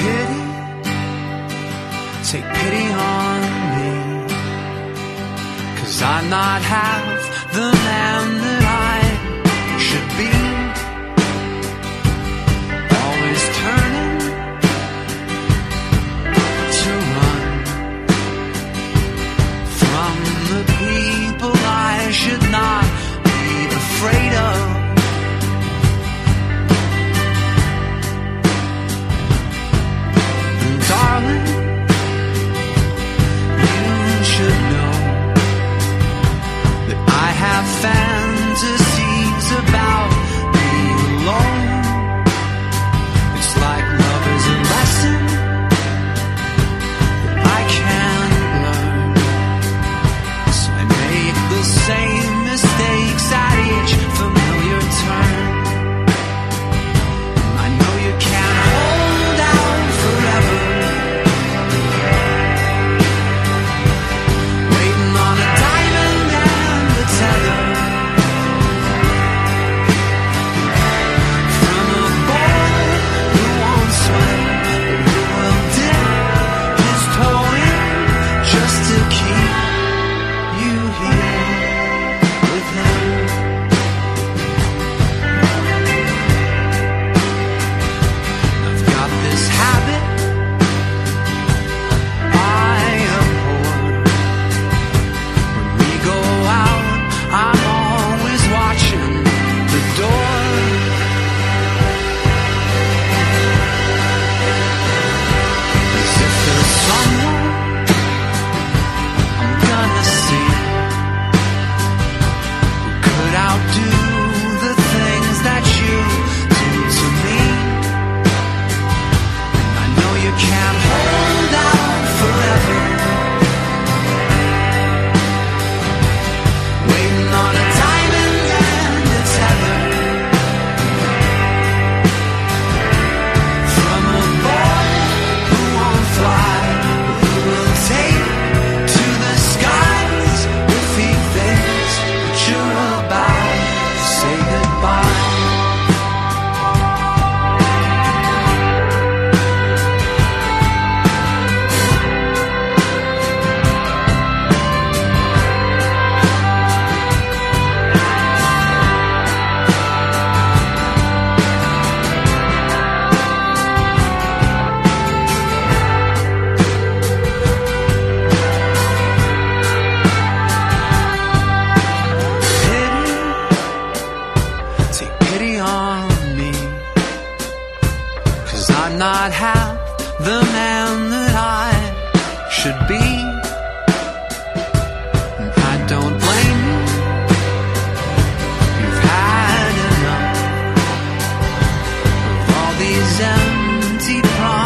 Pity, take pity on me, 'cause I'm not half the man that I should be. Always turning to run from the people I should not be afraid of. And darling, you should know that I have fantasies about being alone. It's like love is a lesson that I can't learn, so I make the same mistakes at each familiar turn. I know you can't hold out forever, waiting on a diamond and a tether, from a boy who won't swim but who will dip his toe in just to keep you here with him. I've got this habit I abhor. When we go out, I'm always watching the door, as if there's someone I'm gonna see who could outdo the things that you do to me. And I know you can't hold out forever, waiting on a diamond and a tether, from a boy who won't fly, who will take to the skies if he thinks that you're about to say goodbye. Pity, take pity on me, 'cause I'm not half the man that I should be. And I don't blame you, you've had enough of all these empty promises.